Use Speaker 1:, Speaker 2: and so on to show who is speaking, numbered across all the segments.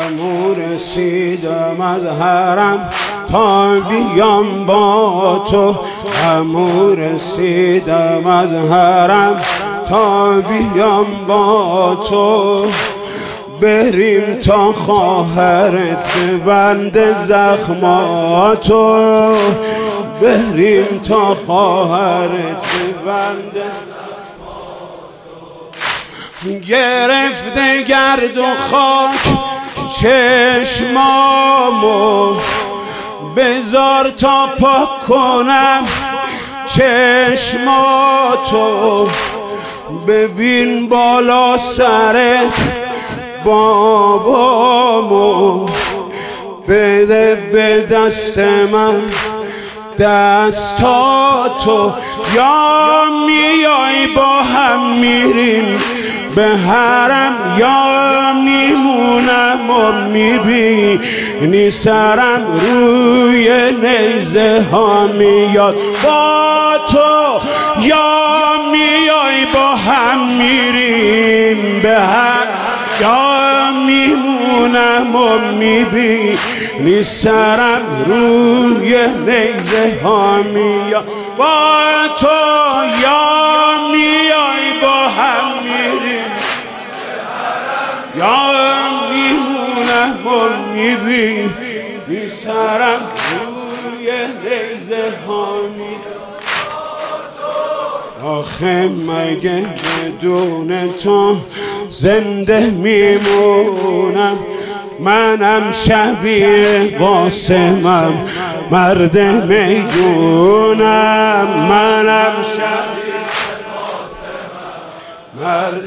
Speaker 1: عمو رسیدم از حرم تا بیام با تو، عمو رسیدم از حرم تا بیام با تو. بریم تا خواهرت بند زخماتو، بریم تا خواهرت بند زخماتو. گرفته گرد و خاک چشمامو، بذار تا پاک کنم چشماتو. ببین بالا سرت بابامو، بده به دست من دستاتو. یا میای با هم میریم به حرم، یا میمونم و میبینی سرم روی نیزه ها میاد با تو. یا میای با هم میریم به حرم، یا میمونم و میبینی سرم روی نیزه ها میاد با تو. یا میای با هم میریم، یا میمونم و میبینی سرم روی نیزه ها میاد. آخه مگه بدون تو زنده میمونم؟ منم شبیه قاسمم مرد میدونم، منم شبیه قاسمم مرد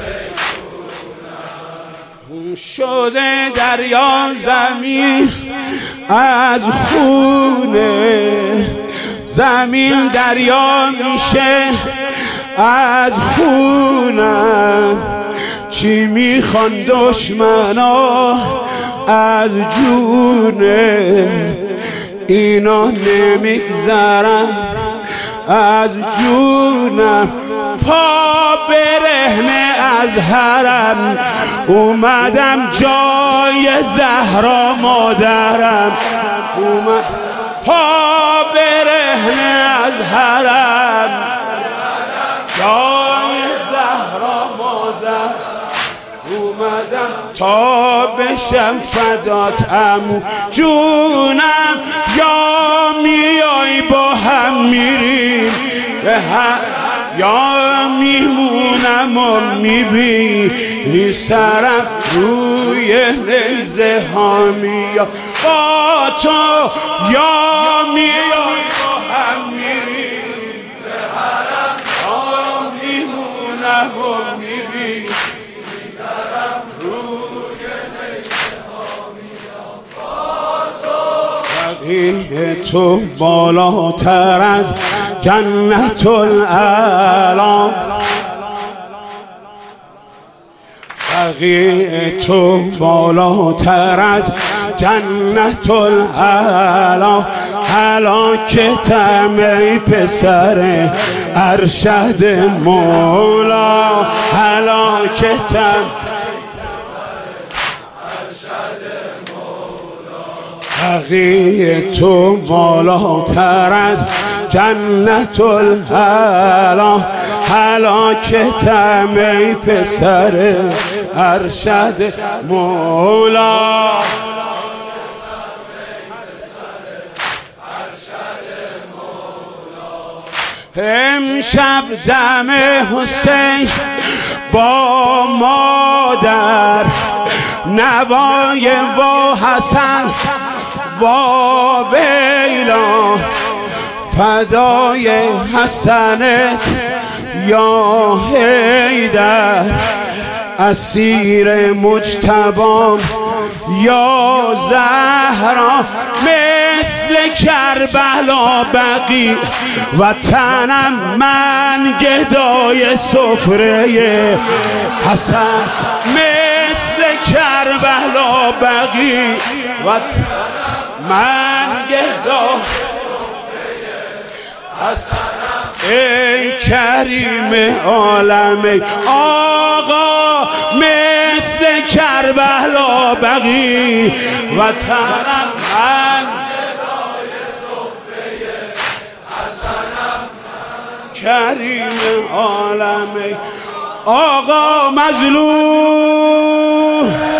Speaker 1: میدونم. شده دریا زمین از خونه، زمین دریا میشه از خونم. چی میخوان دشمنا از جونه، اینا نمیگذرن از جونم. پا برهنه از حرم اومدم جای زهرا مادرم، پا برهنه از حرم جای زهرا مادر اومدم تا بشم فدات عمو جونم. یا میای با هم میریم به هم، یا میمونم و میبینی سرم روی نیزه ها میاد با تو. یا میای با هم میریم به حرم، یا میمونم و میبینی سرم روی نیزه ها میاد با تو. بقیه تو بالاتر از جنت الاعلی، بقیه تو بالاتر از جنت الاعلی. هلاکتم ای پسر ارشد مولا، هلاکتم بقیه تو بالاتر از جنت الاعلی. هلاکتم ای پسر ارشد مولا. امشب دم حسین با مادر، نوای و حسن و ویلا، فدای حسنت یا حیدر، اسیر مجتبی یا زهرا. مثل کربلا بقی وطنم من گدای سفره حسن، مثل کربلا بقی وطنم من گدای سفره حسن. ای کریم عالم آقا مثل کربلا بلا بقی وطنم من کریم عالم آقا مظلوم